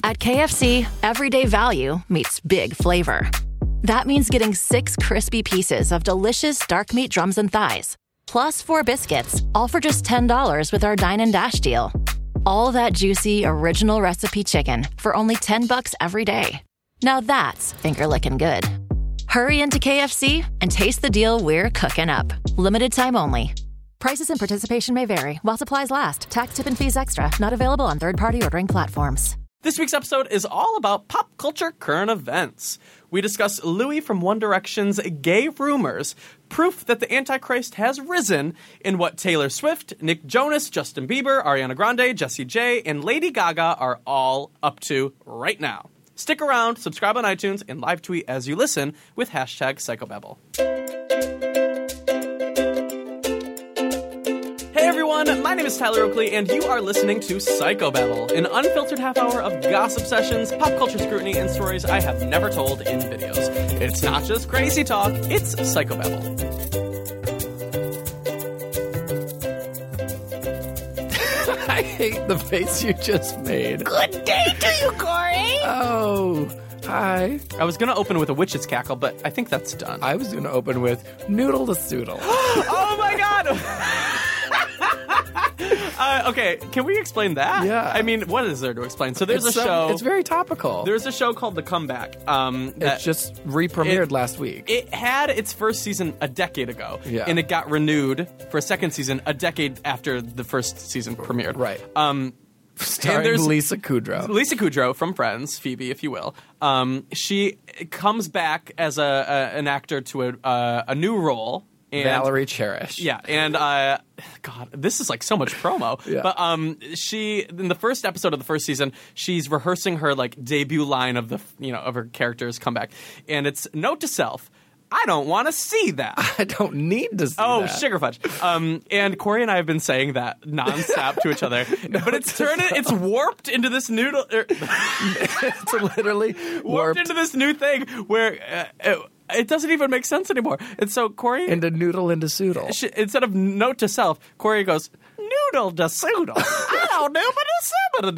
At KFC, everyday value meets big flavor. That means getting 6 crispy pieces of delicious dark meat drums and thighs, plus 4 biscuits, all for just $10 with our Dine and Dash deal. All that juicy, original recipe chicken for only $10 every day. Now that's finger-licking good. Hurry into KFC and taste the deal we're cooking up. Limited time only. Prices and participation may vary while supplies last. Tax, tip, and fees extra. Not available on third-party ordering platforms. This week's episode is all about pop culture current events. We discuss Louis from One Direction's gay rumors, proof that the Antichrist has risen, and what Taylor Swift, Nick Jonas, Justin Bieber, Ariana Grande, Jessie J, and Lady Gaga are all up to right now. Stick around, subscribe on iTunes, and live tweet as you listen with hashtag Psychobabble. Hey everyone, my name is Tyler Oakley, and you are listening to Psychobabble, an unfiltered half hour of gossip sessions, pop culture scrutiny, and stories I have never told in videos. It's not just crazy talk, it's Psychobabble. I hate the face you just made. Good day to you, Corey. Oh, hi. I was going to open with a witch's cackle, but I think that's done. I was going to open with noodle to soodle. Oh my god! Okay, can we explain that? Yeah. I mean, what is there to explain? So there's a show. It's very topical. There's a show called The Comeback. It's just re-premiered last week. It had its first season a decade ago. Yeah. And it got renewed for a second season a decade after the first season premiered. Right. Starring Lisa Kudrow. Lisa Kudrow from Friends, Phoebe, if you will. She comes back as an actor to a new role. And, Valerie Cherish. Yeah, and God, this is like so much promo. Yeah. But she, in the first episode of the first season, she's rehearsing her like debut line of of her character's comeback, and it's note to self: I don't want to see that. I don't need to see that. Oh, sugar fudge. And Corey and I have been saying that nonstop to each other, but it's warped into this noodle. It's literally warped into this new thing where. It doesn't even make sense anymore. And so Corey... Into noodle into soodle. Instead of note to self, Corey goes, noodle to soodle. I don't know, but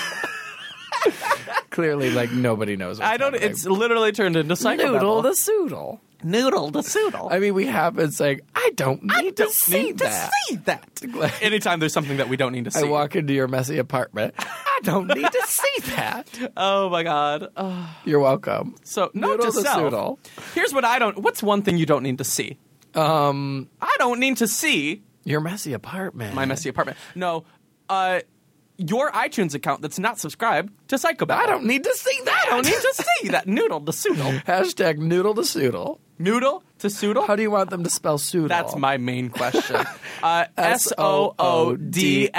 it's Clearly, like, nobody knows what's happening. It's literally turned into Psychobabble. Noodle to soodle. Noodle to soodle. I mean, we have been saying, I don't need to see that. Anytime there's something that we don't need to see. I walk into your messy apartment. I don't need to see that. Oh, my God. You're welcome. So, note Noodle to self. soodle. Here's what what's one thing you don't need to see? I don't need to see... Your messy apartment. My messy apartment. No, your iTunes account that's not subscribed to Psychobabble. I don't need to see that. I don't need to see that. Noodle to soodle. Hashtag noodle to soodle. Noodle to soodle? How do you want them to spell soodle? That's my main question. SOODLE.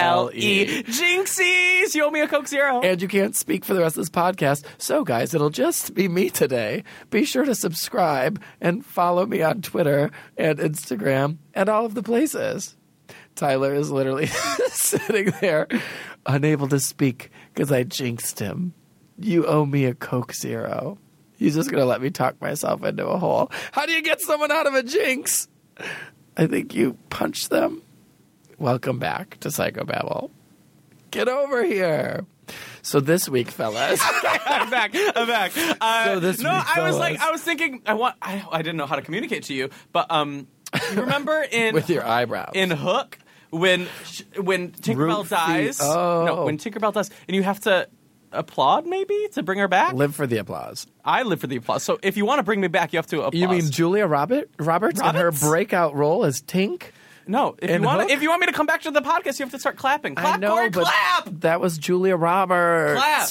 Jinxies! You owe me a Coke Zero. And you can't speak for the rest of this podcast. So, guys, it'll just be me today. Be sure to subscribe and follow me on Twitter and Instagram and all of the places. Tyler is literally sitting there, unable to speak because I jinxed him. You owe me a Coke Zero. He's just going to let me talk myself into a hole. How do you get someone out of a jinx? I think you punch them. Welcome back to Psychobabble. Get over here. So this week, fellas. I'm back. So this week, I was thinking, I didn't know how to communicate to you, but you remember in... With your eyebrows. In Hook, when Tinkerbell dies. Oh. No, when Tinkerbell dies, and you have to applaud, maybe, to bring her back? Live for the applause. I live for the applause. So if you want to bring me back, you have to applaud. You mean Julia Roberts in her breakout role as Tink? No, if you want me to come back to the podcast, you have to start clapping. Clap, I know, Corey, but clap! That was Julia Roberts. Clap!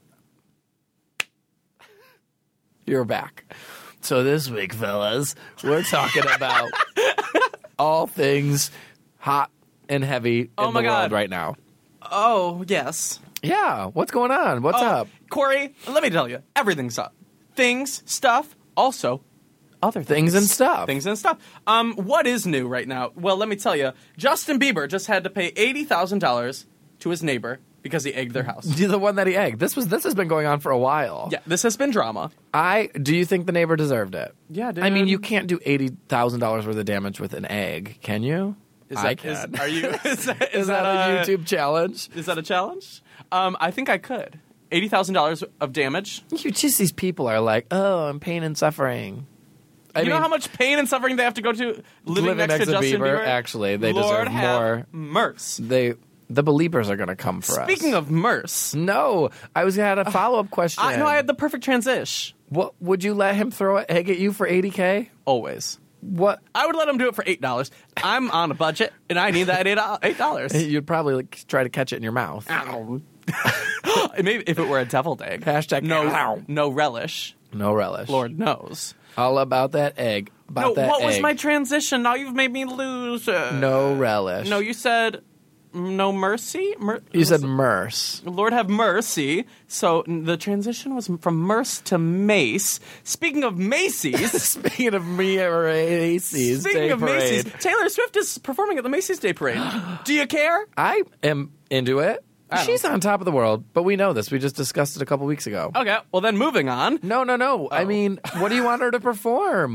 You're back. So this week, fellas, we're talking about all things hot and heavy in the world right now. Oh, yes. Yeah, what's going on? What's up? Corey, let me tell you, everything's up. Things, stuff, also other things and stuff. Things and stuff. What is new right now? Well, let me tell you, Justin Bieber just had to pay $80,000 to his neighbor because he egged their house. The one that he egged. This has been going on for a while. Yeah, this has been drama. Do you think the neighbor deserved it? Yeah, dude. I mean, you can't do $80,000 worth of damage with an egg, can you? I can. Is that a YouTube challenge? Is that a challenge? I think I could. $80,000 of damage. These people are like, oh, I'm pain and suffering. You know how much pain and suffering they have to go to living next to Justin Bieber? Actually, they Lord deserve more. Have mercy. The believers are going to come for us. Speaking of mercy. No, I had a follow-up question. I had the perfect transition. What would you let him throw an egg at you for $80K? Always. What? I would let him do it for $8. I'm on a budget, and I need that $8. You'd probably try to catch it in your mouth. Maybe if it were a deviled egg. Hashtag no relish. No relish. Lord knows. All about that egg. What was my transition? Now you've made me lose. No relish. No, you said no mercy? You said merce. Lord have mercy. So the transition was from Merce to Mace. Speaking of Macy's. Speaking of Macy's Day Parade. Taylor Swift is performing at the Macy's Day Parade. Do you care? I am into it. She's on top of the world, but we know this. We just discussed it a couple weeks ago. Okay, well then moving on. No. Oh. I mean, what do you want her to perform?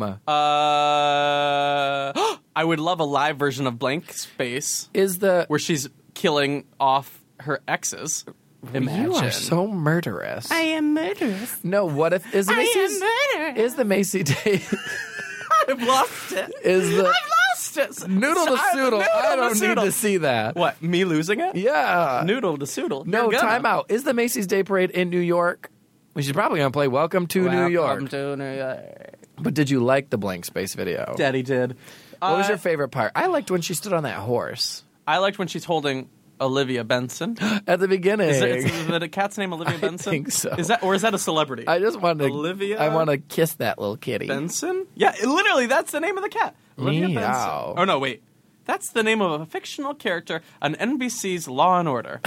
I would love a live version of Blank Space. Where she's killing off her exes. Imagine. You are so murderous. I am murderous. No, what if is I am murderous. Is the Macy Day? I've lost it. Is the I've lost it. Noodle to Soodle? I don't need to see that. What? Me losing it? Yeah. Noodle to Soodle. No, time out. Is the Macy's Day Parade in New York? She's probably going to play Welcome to New York. Welcome to New York. But did you like the Blank Space video? Daddy did. What was your favorite part? I liked when she stood on that horse. I liked when she's holding Olivia Benson. At the beginning. Is the cat's name Olivia Benson? I think so. Is that a celebrity? I just want to Olivia. I want to kiss that little kitty. Benson? Yeah, literally, that's the name of the cat. Olivia Meow. Benson. Oh no, wait. That's the name of a fictional character on NBC's Law and Order.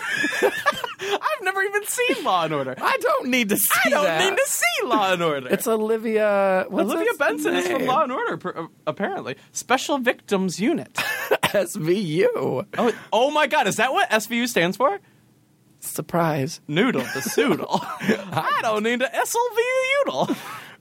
I've never even seen Law and Order. I don't need to see that. I don't need to see Law and Order. It's Olivia. Olivia Benson is from Law and Order, apparently. Special Victims Unit. SVU. Oh my God! Is that what SVU stands for? Surprise. Noodle the Soodle. I don't need to SLVU.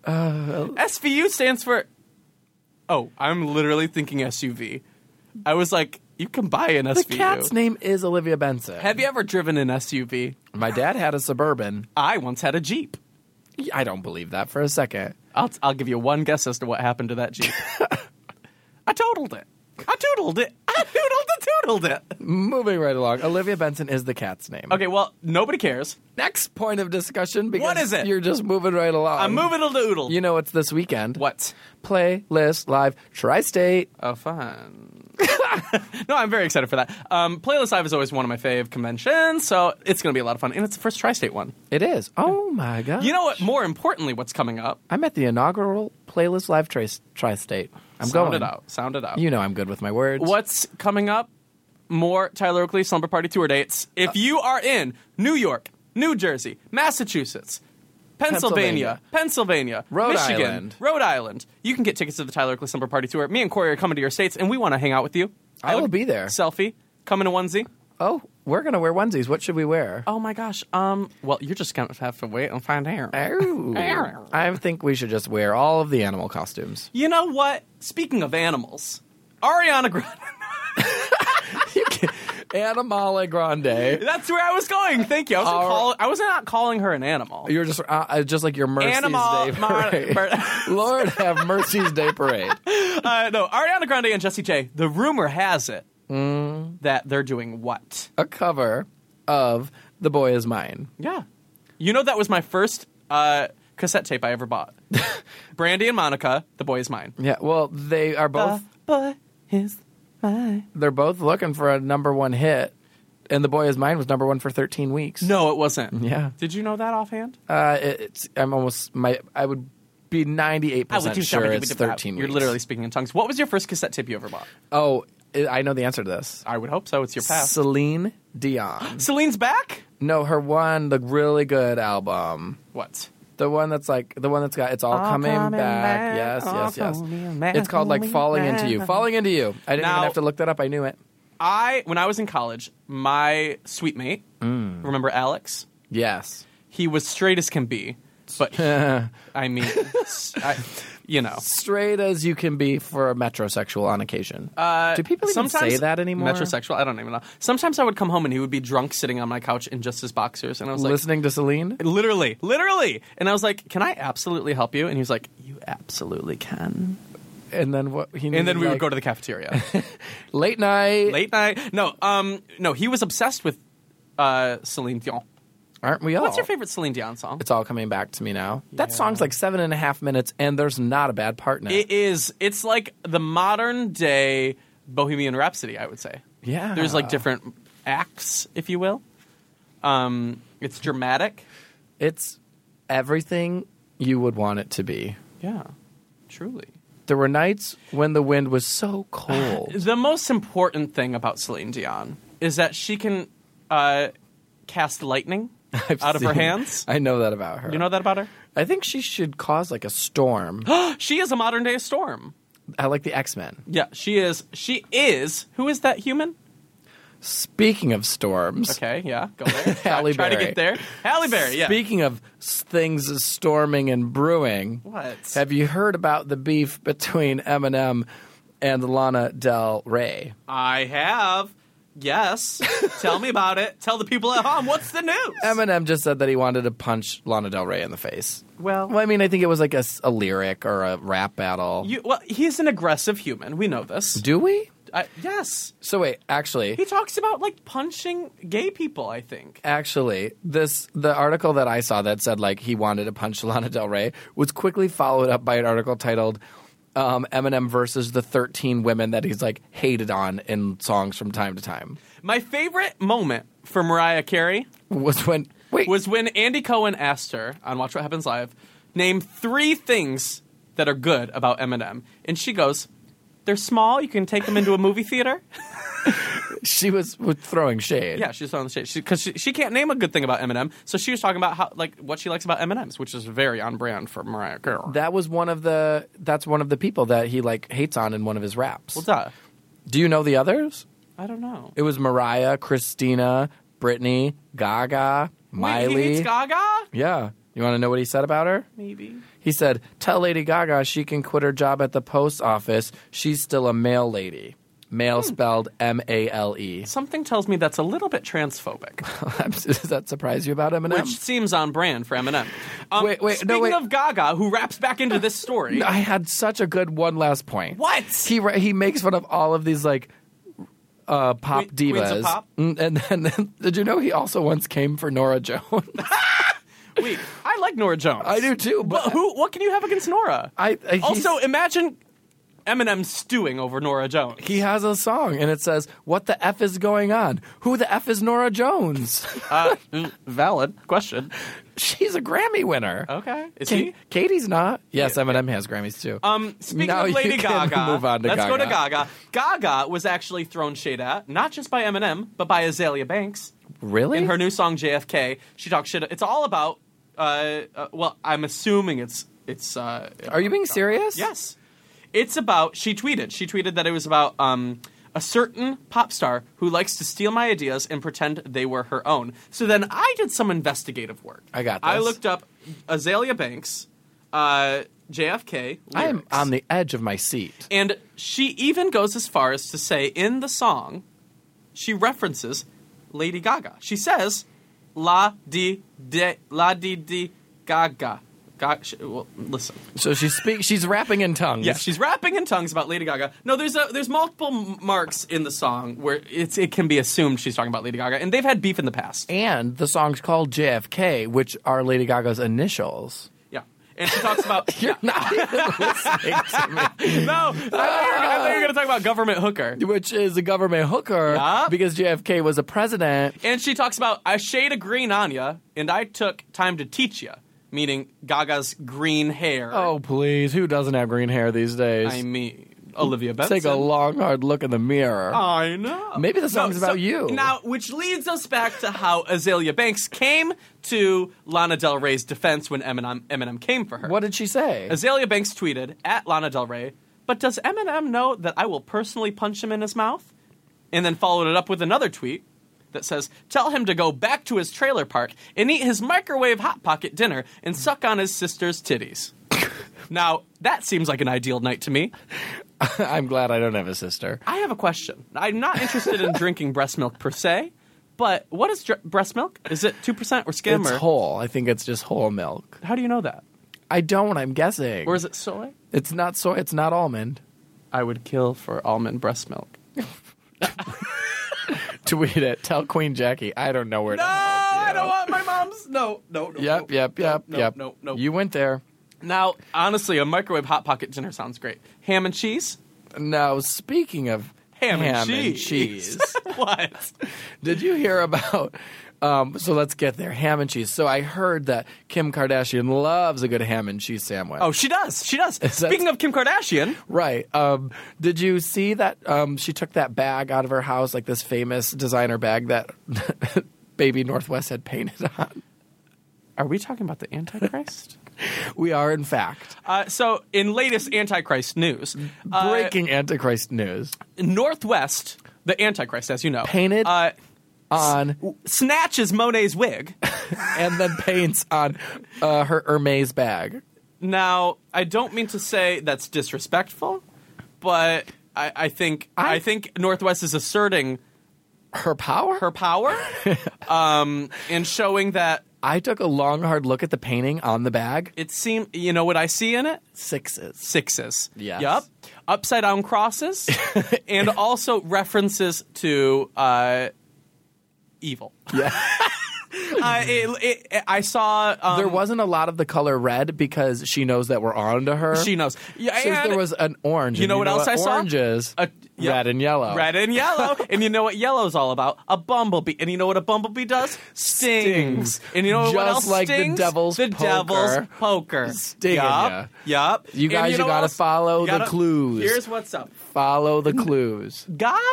SVU stands for. Oh, I'm literally thinking SUV. I was like, you can buy an SVU. The cat's name is Olivia Benson. Have you ever driven an SUV? My dad had a Suburban. I once had a Jeep. I don't believe that for a second. I'll give you one guess as to what happened to that Jeep. I totaled it. I toodled it. Moving right along. Olivia Benson is the cat's name. Okay, well, nobody cares. Next point of discussion because what is it? You're just moving right along. I'm moving a doodle. You know what's this weekend? What? Playlist Live Tri-State. Oh, fun. No, I'm very excited for that. Playlist Live is always one of my fave conventions, so it's going to be a lot of fun. And it's the first Tri-State one. It is. Oh, my God. You know what? More importantly, what's coming up? I'm at the inaugural Playlist Live Tri-State. Sound it out. You know I'm good with my words. What's coming up? More Tyler Oakley Slumber Party tour dates. If you are in New York, New Jersey, Massachusetts, Pennsylvania, Rhode Michigan, Island. Rhode Island, you can get tickets to the Tyler Oakley Slumber Party tour. Me and Corey are coming to your states, and we want to hang out with you. I will be there. Selfie. Come in a onesie. Oh, we're going to wear onesies. What should we wear? Oh, my gosh. Well, you're just going to have to wait and find out. I think we should just wear all of the animal costumes. You know what? Speaking of animals, Ariana Grande. Animale Grande. That's where I was going. Thank you. I was not calling her an animal. You're just like your Mercy's Day Parade. Lord have Mercy's Day Parade. No, Ariana Grande and Jessie J. The rumor has it that they're doing what? A cover of "The Boy Is Mine." Yeah. You know that was my first cassette tape I ever bought. Brandy and Monica, "The Boy Is Mine." Yeah. Well, they are both. The Boy Is Mine. They're both looking for a #1 hit, and "The Boy Is Mine" was #1 for 13 weeks. No, it wasn't. Yeah. Did you know that offhand? I would be 98% sure it's 13 weeks. You're literally speaking in tongues. What was your first cassette tape you ever bought? Oh, I know the answer to this. I would hope so. It's your past. Celine Dion. Celine's back? No, the really good album. What? The one that's got It's All Coming Back. Yes. It's called like Falling Into You. Falling Into You. I didn't even have to look that up. I knew it. When I was in college, my suite mate, remember Alex? Yes. He was straight as can be, but I mean, you know. Straight as you can be for a metrosexual on occasion. Do people even Sometimes say that anymore? Metrosexual? I don't even know. Sometimes I would come home and he would be drunk sitting on my couch in just his boxers. And I was like... Listening to Celine? Literally. And I was like, can I absolutely help you? And he was like, you absolutely can. And then what? And then we would go to the cafeteria. Late night. Late night? No, he was obsessed with Celine Dion. Aren't we all? What's your favorite Celine Dion song? It's all coming back to me now. That song's like 7.5 minutes, and there's not a bad part in it. It is. It's like the modern day Bohemian Rhapsody, I would say. Yeah. There's like different acts, if you will. It's dramatic. It's everything you would want it to be. Yeah, truly. There were nights when the wind was so cold. The most important thing about Celine Dion is that she can cast lightning out of her hands. I know that about her. You know that about her? I think she should cause like a storm. She is a modern day storm. I like the X-Men. Yeah, she is. She is. Who is that human? Speaking of storms. Okay, yeah, go there. Halle Try to Berry. get there. Halle Berry, yeah. Speaking of things storming and brewing. What? Have you heard about the beef between Eminem and Lana Del Rey? I have. Yes. Tell me about it. Tell the people at home. What's the news? Eminem just said that he wanted to punch Lana Del Rey in the face. Well, I mean, I think it was like a lyric or a rap battle. He's an aggressive human. We know this. Do we? Yes. So wait, actually, He talks about, like, punching gay people, I think. the article that I saw that said like he wanted to punch Lana Del Rey was quickly followed up by an article titled Eminem versus the 13 women that he's like hated on in songs from time to time. My favorite moment for Mariah Carey Was when Andy Cohen asked her on Watch What Happens Live, name 3 things that are good about Eminem. And she goes, they're small, you can take them into a movie theater. she was throwing shade. Yeah, she's throwing shade. Because she can't name a good thing about Eminem, so she was talking about how, like, what she likes about M&M's, which is very on brand for Mariah Carey. That's one of the people that he like hates on in one of his raps. Well, duh. Do you know the others? I don't know. It was Mariah, Christina, Britney, Gaga, Miley. Wait, he hates Gaga? Yeah. You want to know what he said about her? Maybe. He said, tell Lady Gaga she can quit her job at the post office. She's still a mail lady. Mail spelled M-A-L-E. Something tells me that's a little bit transphobic. Does that surprise you about Eminem? Which seems on brand for Eminem. Speaking of Gaga, who raps back into this story. I had such a good one last point. What? He makes fun of all of these like pop divas. Queens of pop? And then did you know he also once came for Nora Jones? Wait, I like Nora Jones. I do too. But what can you have against Nora? Also, imagine Eminem stewing over Nora Jones. He has a song, and it says, "What the F is going on? Who the F is Nora Jones?" Valid question. She's a Grammy winner. Okay. Is he? Katie's not. Yes, Eminem has Grammys too. Speaking Now of Lady you can Gaga, move on to let's go to Gaga. Gaga. Gaga was actually thrown shade at, not just by Eminem, but by Azalea Banks. Really? In her new song JFK, she talks shit. It's all about. Well, I'm assuming it's. Are you being serious? Yes. It's about. She tweeted that it was about a certain pop star who likes to steal my ideas and pretend they were her own. So then I did some investigative work. I got this. I looked up Azalea Banks, JFK lyrics. I am on the edge of my seat. And she even goes as far as to say in the song, she references Lady Gaga. She says, La di Gaga. Well, listen. So she's rapping in tongues. Yeah, she's rapping in tongues about Lady Gaga. No, there's multiple marks in the song where it can be assumed she's talking about Lady Gaga, and they've had beef in the past. And the song's called JFK, which are Lady Gaga's initials. Yeah. And she talks about... You're not even listening to me. No, I thought you were going to talk about government hooker. Which is a government hooker because JFK was a president. And she talks about, I shade of green on ya, and I took time to teach ya. Meaning Gaga's green hair. Oh, please. Who doesn't have green hair these days? I mean, Olivia Benson. Take a long, hard look in the mirror. I know. Maybe the song's about you. Now, which leads us back to how Azalea Banks came to Lana Del Rey's defense when Eminem came for her. What did she say? Azalea Banks tweeted, at Lana Del Rey, but does Eminem know that I will personally punch him in his mouth? And then followed it up with another tweet that says, tell him to go back to his trailer park and eat his microwave Hot Pocket dinner and suck on his sister's titties. Now, that seems like an ideal night to me. I'm glad I don't have a sister. I have a question. I'm not interested in drinking breast milk per se, but what is breast milk? Is it 2% or skim? It's or whole. I think it's just whole milk. how do you know that? I don't. I'm guessing. Or is it soy? It's not soy. It's not almond. I would kill for almond breast milk. Tweet it. Tell Queen Jackie. I don't know where to help you. I don't want my mom's. No. Yep. You went there. Now, honestly, a microwave Hot Pocket dinner sounds great. Ham and cheese? Now, speaking of Ham and cheese. What? Did you hear about... so let's get there. Ham and cheese. So I heard that Kim Kardashian loves a good ham and cheese sandwich. Oh, she does. She does. Speaking of Kim Kardashian. Right. Did you see that she took that bag out of her house, like this famous designer bag that Baby Northwest had painted on? Are we talking about the Antichrist? We are, in fact. So, in latest Antichrist news. Breaking Antichrist news. Northwest, the Antichrist, as you know. Painted on... snatches Monet's wig. And then paints on her Hermes bag. Now, I don't mean to say that's disrespectful, but I think Northwest is asserting her power? Her power, and showing that. I took a long, hard look at the painting on the bag. It seemed, you know what I see in it? Sixes. Yes. Yup. Upside down crosses, and also references to evil. Yeah. I saw... there wasn't a lot of the color red because she knows that we're on to her. She knows. Yeah, so there was an orange. You know what else I saw? Oranges. Red and yellow. Red and yellow. And you know what yellow's all about? A bumblebee. And you know what a bumblebee does? Stings. And you know what else Just like stings? the devil's poker. Devil's poker. Stinging ya. Yup. You guys, you got to follow the clues. Here's what's up. Follow the clues.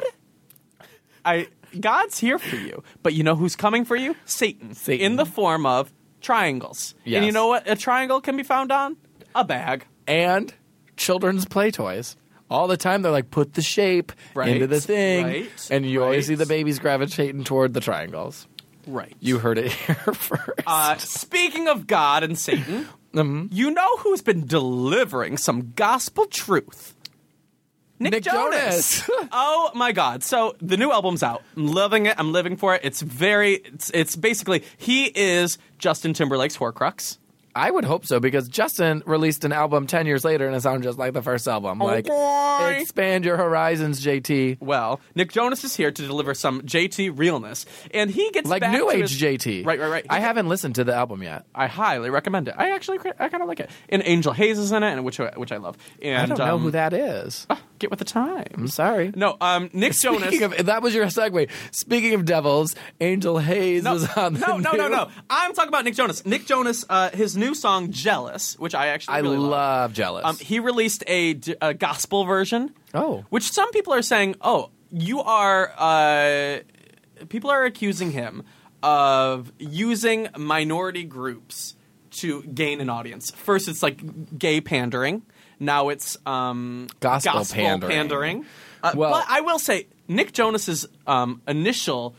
God's here for you. But you know who's coming for you? Satan. In the form of triangles. Yes. And you know what a triangle can be found on? A bag. And children's play toys. All the time they're like, put the shape into the thing. And you always see the babies gravitating toward the triangles. Right. You heard it here first. Speaking of God and Satan, you know who's been delivering some gospel truth? Nick Jonas. Oh my God. So the new album's out. I'm loving it. I'm living for it. It's basically, he is Justin Timberlake's Horcrux. I would hope so, because Justin released an album 10 years later and it sounds just like the first album. Like, expand your horizons, JT. Well, Nick Jonas is here to deliver some JT realness. And he gets like back new to age JT. Right. I haven't listened to the album yet. I highly recommend it. I kind of like it. And Angel Hayes is in it, and which I love. And I don't know who that is. Get with the time. I'm sorry. No, Nick Jonas. That was your segue. Speaking of devils, Angel Hayes was on the No. I'm talking about Nick Jonas. Nick Jonas, his new song "Jealous," which I actually really love. Jealous. He released a gospel version. Oh, which some people are saying, you are. People are accusing him of using minority groups to gain an audience. First, it's like gay pandering. Now it's gospel pandering. But I will say, Nick Jonas's initial,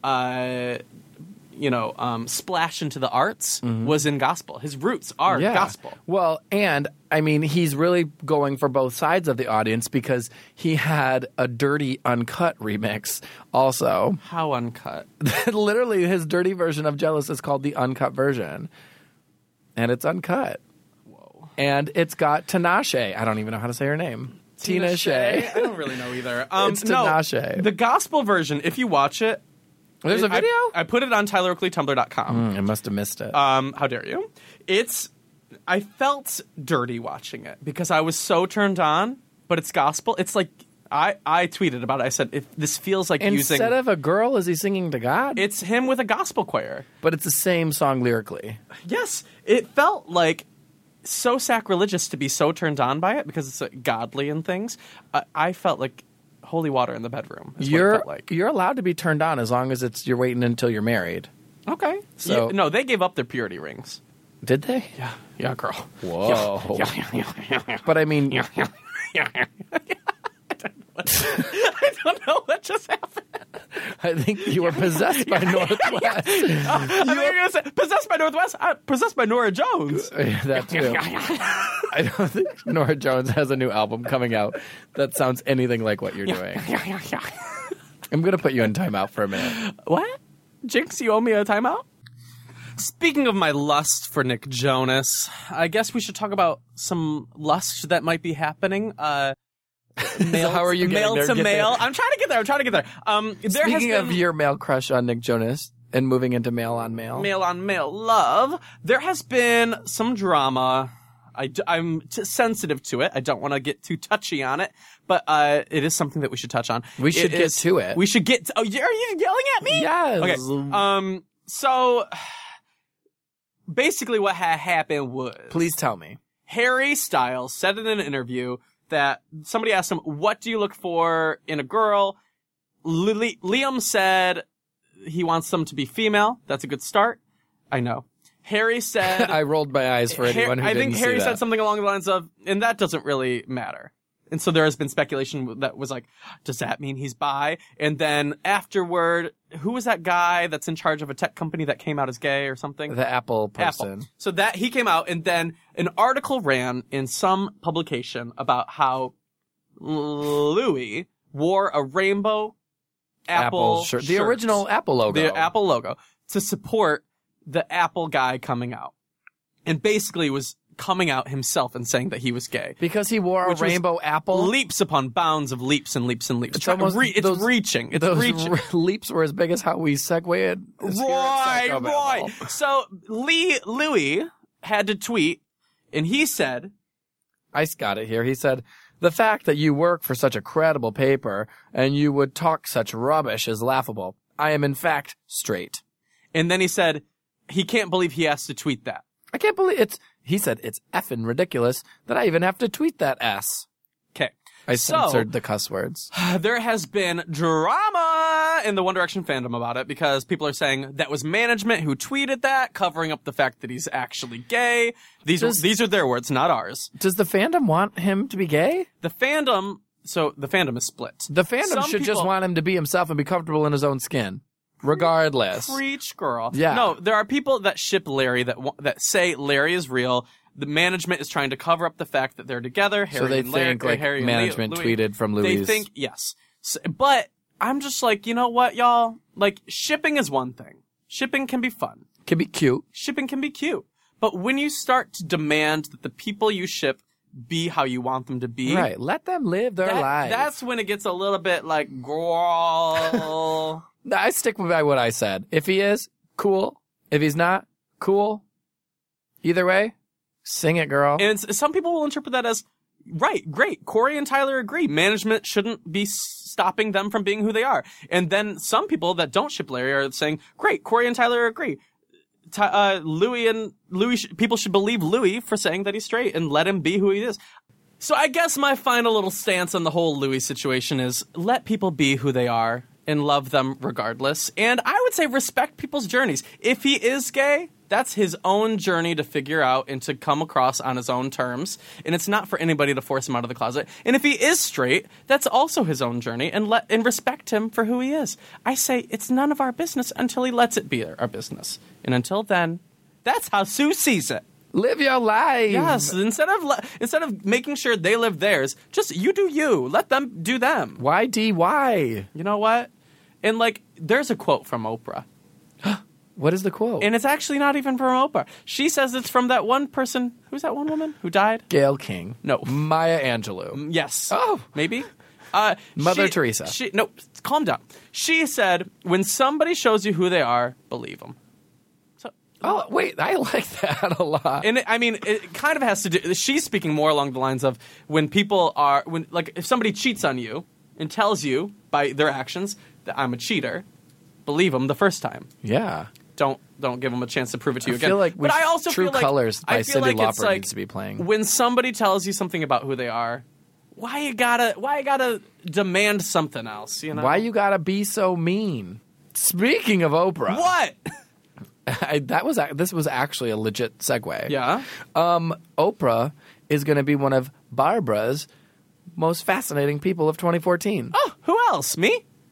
splash into the arts was in gospel. His roots are gospel. Well, and I mean, he's really going for both sides of the audience because he had a Dirty Uncut remix also. How uncut? Literally, his dirty version of Jealous is called the uncut version. And it's uncut. And it's got Tinashe. I don't even know how to say her name. Tina Shea. I don't really know either. It's Tinashe. The gospel version, if you watch it... There's a video? I put it on TylerOakleyTumblr.com. I must have missed it. How dare you? I felt dirty watching it because I was so turned on, but it's gospel. It's like... I tweeted about it. I said, if this feels like Instead of a girl, is he singing to God? It's him with a gospel choir. But it's the same song lyrically. Yes. It felt like... so sacrilegious to be so turned on by it because it's godly and things. I felt like holy water in the bedroom. Is what it felt like. You're allowed to be turned on as long as you're waiting until you're married. Okay. So no, they gave up their purity rings. Did they? Yeah, girl. Whoa. Yeah. But I mean, I don't know what just happened. I think you were possessed by Northwest. I think you're gonna say possessed by Northwest. Possessed by Nora Jones. That too. I don't think Nora Jones has a new album coming out that sounds anything like what you're doing. I'm going to put you in timeout for a minute. What? Jinx, you owe me a timeout? Speaking of my lust for Nick Jonas, I guess we should talk about some lust that might be happening. Male, How are you male getting there? to Get male? there. I'm trying to get there. Speaking of your male crush on Nick Jonas and moving into male on male. male on male love, there has been some drama. I'm sensitive to it. I don't want to get too touchy on it, but it is something that we should touch on. We should get to it. We should get. Are you yelling at me? Yes. Okay. So basically, what happened was, Please tell me. Harry Styles said in an interview that somebody asked him, "What do you look for in a girl?" Liam said he wants them to be female. That's a good start. I know. Harry said, I rolled my eyes for anyone who I didn't think see Harry that. said something along the lines of, and that doesn't really matter. And so there has been speculation that was like, does that mean he's bi? And then afterward, who was that guy that's in charge of a tech company that came out as gay or something? The Apple person. Apple. So that he came out, and then an article ran in some publication about how Louis wore a rainbow Apple shirt. shirt. The original Apple logo. The Apple logo, to support the Apple guy coming out. And basically was coming out himself and saying that he was gay. Because he wore a Which was rainbow apple. Leaps upon bounds of leaps and leaps and leaps. It's almost those- reaching. It's Those reaching. leaps were as big as how we segued. Right. So Louis had to tweet, and he said, I got it here. He said, the fact that you work for such a credible paper and you would talk such rubbish is laughable. I am in fact straight. and then he said, he can't believe he has to tweet that. I can't believe he said it's effing ridiculous that I even have to tweet that S. Okay. I So- censored the cuss words. There has been drama in the One Direction fandom about it because people are saying that was management who tweeted that, covering up the fact that he's actually gay. These are their words, not ours. Does the fandom want him to be gay? The fandom is split. The fandom Some should just people- want him to be himself and be comfortable in his own skin. Regardless. Preach, girl. Yeah. No, there are people that ship Larry that say Larry is real. The management is trying to cover up the fact that they're together. Harry So they and Larry, think like Harry and management Louis. tweeted from They Louis. think yes, but I'm just like, you know what, y'all? Like, shipping is one thing. Shipping can be fun. can be cute. Shipping can be cute. But when you start to demand that the people you ship be how you want them to be, Right. Let them live their lives. that's when it gets a little bit like, girl. I stick by what I said. If he is, cool. If he's not, cool. Either way, sing it, girl. And some people will interpret that as, right, great. Corey and Tyler agree. Management shouldn't be stopping them from being who they are. And then some people that don't ship Larry are saying, great, Corey and Tyler agree. People should believe Louis for saying that he's straight and let him be who he is. So I guess my final little stance on the whole Louis situation is let people be who they are and love them regardless. And I would say respect people's journeys. If he is gay, that's his own journey to figure out and to come across on his own terms. And it's not for anybody to force him out of the closet. And if he is straight, that's also his own journey, and respect him for who he is. I say it's none of our business until he lets it be our business. And until then, that's how Sue sees it. Live your life. Yes, instead of making sure they live theirs, just you do you. Let them do them. YDY. You know what? And like, there's a quote from Oprah. What is the quote? And it's actually not even from Oprah. She says it's from that one person. Who's that one woman who died? Gayle King. No. Maya Angelou. Yes. Oh. Maybe? Mother Teresa. No, calm down. She said, when somebody shows you who they are, believe them. So, Oh, wait. I like that a lot. and it kind of has to do, she's speaking more along the lines of if somebody cheats on you and tells you by their actions that I'm a cheater, believe them the first time. Yeah. Don't give them a chance to prove it to you I again. feel like but I also True feel like, Colors by I feel Cyndi like it's Lauper like needs to be playing. when somebody tells you something about who they are, why you gotta demand something else? You know Why you gotta be so mean? Speaking of Oprah. what? This was actually a legit segue. Yeah. Oprah is going to be one of Barbara's most fascinating people of 2014. Oh, who else? Me?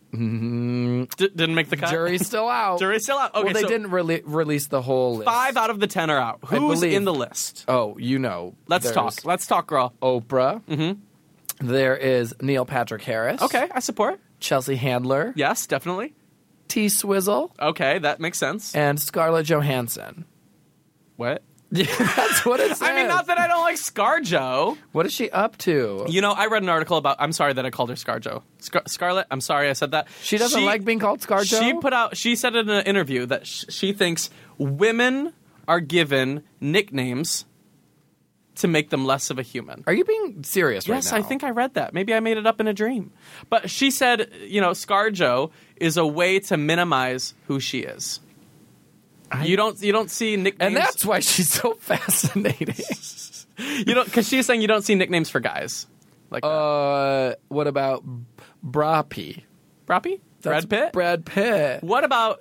Didn't make the cut? Jury's still out. Jury's still out. Okay, well, they so didn't release the whole list. 5 out of the 10 are out. I Who's believe. in the list? Oh, you know. Let's there's talk. Let's talk, girl. Oprah. Mm-hmm. There is Neil Patrick Harris. Okay, I support. Chelsea Handler. Yes, definitely. T. Swizzle. Okay, that makes sense. And Scarlett Johansson. What? Yeah, that's what it says. I mean, not that I don't like ScarJo. What is she up to? You know, I read an article about. I'm sorry that I called her ScarJo. Scarlett. I'm sorry I said that. She doesn't like being called ScarJo? She said in an interview that she thinks women are given nicknames to make them less of a human. Are you being serious right now? Yes, I think I read that. Maybe I made it up in a dream. But she said, you know, ScarJo is a way to minimize who she is. You don't see nicknames, And that's why she's so fascinating. because she's saying you don't see nicknames for guys. Like What about Brappy? Brappy? Brad Pitt? Brad Pitt. What about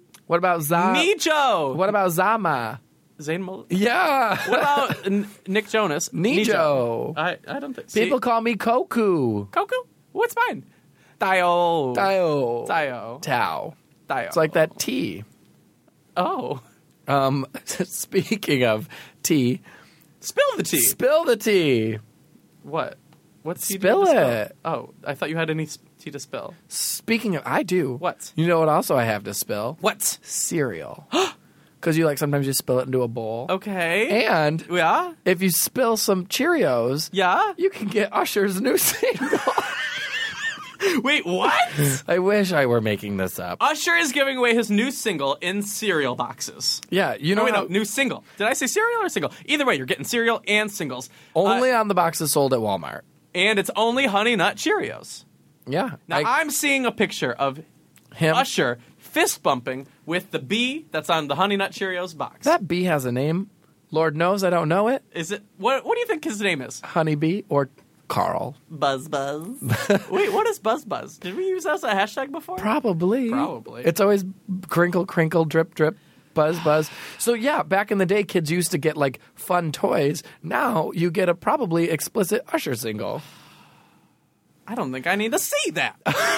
Nijo? What about Zama? Zayn Malik? Yeah. What about Nick Jonas? Nijo. I don't think. People call me Koku. Koku? What's mine? Tayo. Tao. Tayo. It's like that tea. Oh. Speaking of tea. Spill the tea. Spill the tea. What? What's tea? Spill to it. Oh, I thought you had any tea to spill. Speaking of, I do. What? You know what also I have to spill? What? Cereal. Because sometimes you spill it into a bowl. Okay. And Yeah? if you spill some Cheerios, Yeah? you can get Usher's new single. Wait, what? I wish I were making this up. Usher is giving away his new single in cereal boxes. Yeah, you know No, new single. Did I say cereal or single? Either way, you're getting cereal and singles. only on the boxes sold at Walmart. And it's only Honey Nut Cheerios. Yeah. Now, I'm seeing a picture of him. Usher fist bumping with the bee that's on the Honey Nut Cheerios box. That bee has a name. Lord knows I don't know it. Is it? What do you think his name is? Honeybee or Carl. Buzz Buzz. Wait, what is Buzz Buzz? Did we use that as a hashtag before? Probably. Probably. It's always crinkle, crinkle, drip, drip, buzz, buzz. So yeah, back in the day, kids used to get fun toys. Now you get a probably explicit Usher single. I don't think I need to see that.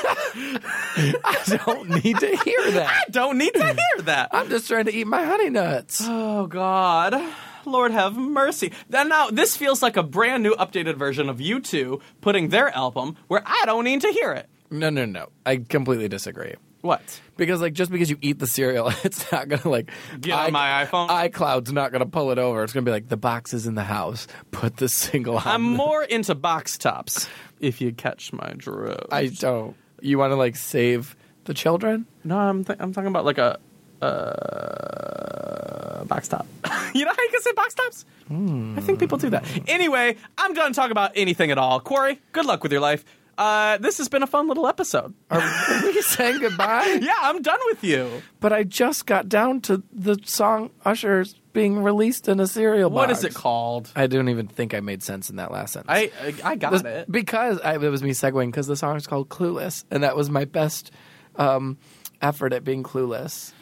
I don't need to hear that. I don't need to hear that. I'm just trying to eat my honey nuts. Oh, God. Lord have mercy. Now, this feels like a brand new updated version of U2 putting their album where I don't need to hear it. No. I completely disagree. What? Because just because you eat the cereal, it's not gonna Get on my iPhone? iCloud's not gonna pull it over. It's gonna be the box is in the house. Put the single on. I'm more into box tops, if you catch my drift. I don't. You want to save the children? No, I'm talking about a box top. You know how you can say box tops? I think people do that. Anyway, I'm done talking about anything at all. Corey, good luck with your life. This has been a fun little episode. Are we saying goodbye? Yeah, I'm done with you. But I just got down to the song Usher's being released in a cereal box. What is it called? I don't even think I made sense in that last sentence. I got it. Because it was me segueing because the song is called Clueless, and that was my best effort at being clueless.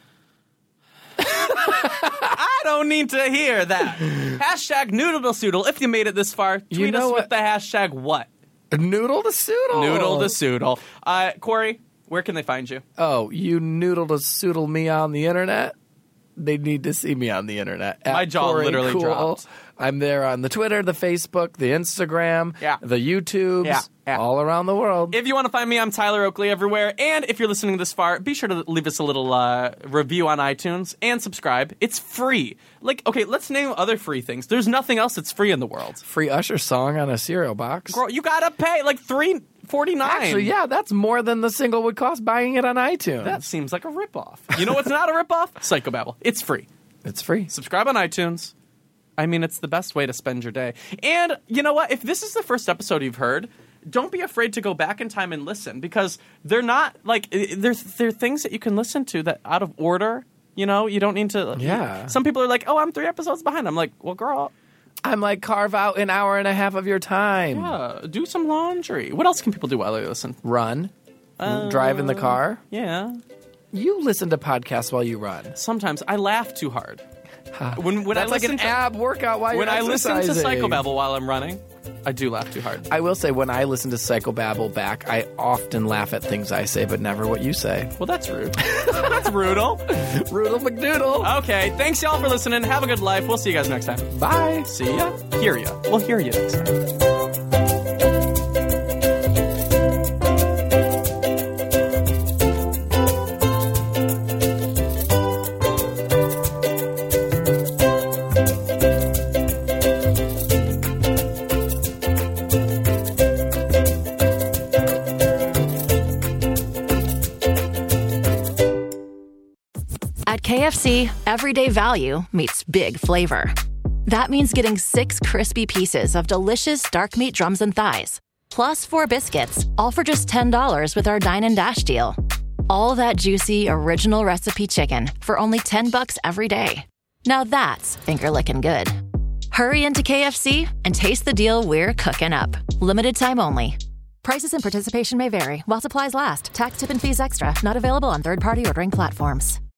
I don't need to hear that. Hashtag noodle-to-soodle. If you made it this far, tweet us with the hashtag what? Noodle to Soodle. Noodle to Soodle. Corey, where can they find you? Oh, you noodle to Soodle me on the internet? They need to see me on the internet. My jaw Corey literally Cool. dropped. I'm there on the Twitter, the Facebook, the Instagram, the YouTubes, all around the world. If you want to find me, I'm Tyler Oakley everywhere. And if you're listening this far, be sure to leave us a little review on iTunes and subscribe. It's free. Okay, let's name other free things. There's nothing else that's free in the world. Free Usher song on a cereal box. Girl, you gotta pay $3.49. Actually, yeah, that's more than the single would cost buying it on iTunes. That seems like a ripoff. You know what's not a ripoff? Psychobabble. It's free. It's free. Subscribe on iTunes. I mean, it's the best way to spend your day. And you know what? If this is the first episode you've heard, don't be afraid to go back in time and listen, because they're not they're things that you can listen to that out of order. You know, you don't need to. Yeah. Some people are like, "Oh, I'm 3 episodes behind." I'm like, "Well, girl." I'm carve out an hour and a half of your time. Yeah, do some laundry. What else can people do while they listen? Run. Drive in the car. Yeah. You listen to podcasts while you run. Sometimes I laugh too hard. When That's I like listen an to, ab workout while when you're I listen to exercising. Psychobabble while I'm running, I do laugh too hard. I will say, when I listen to Psychobabble back, I often laugh at things I say, but never what you say. Well, that's rude. That's brutal. Rudel McDoodle. Okay, thanks y'all for listening. Have a good life. We'll see you guys next time. Bye. See ya. Hear ya. We'll hear you next time. At KFC, everyday value meets big flavor. That means getting 6 crispy pieces of delicious dark meat drums and thighs, plus 4 biscuits, all for just $10 with our Dine and Dash deal. All that juicy, original recipe chicken for only $10 every day. Now that's finger-licking good. Hurry into KFC and taste the deal we're cooking up. Limited time only. Prices and participation may vary while supplies last. Tax, tip, and fees extra. Not available on third-party ordering platforms.